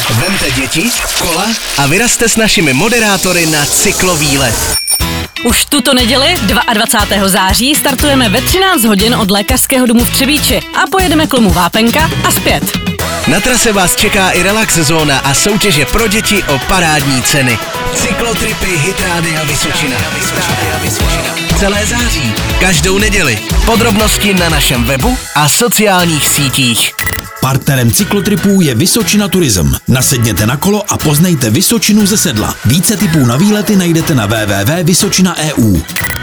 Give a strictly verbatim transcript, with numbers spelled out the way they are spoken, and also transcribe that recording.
Vemte děti, kola a vyrazte s našimi moderátory na cyklovýlet. Už tuto neděli, dvacátého druhého září, startujeme ve třináct hodin od lékařského domu v Třebíči a pojedeme k lomu Vápenka a zpět. Na trase vás čeká i relax zóna a soutěže pro děti o parádní ceny. Cyklotripy Hitrádia Vysočina. Celé září, každou neděli. Podrobnosti na našem webu a sociálních sítích. Partnerem cyklotripů je Vysočina Turism. Nasedněte na kolo a poznejte Vysočinu ze sedla. Více tipů na výlety najdete na w w w tečka vysočina tečka e u.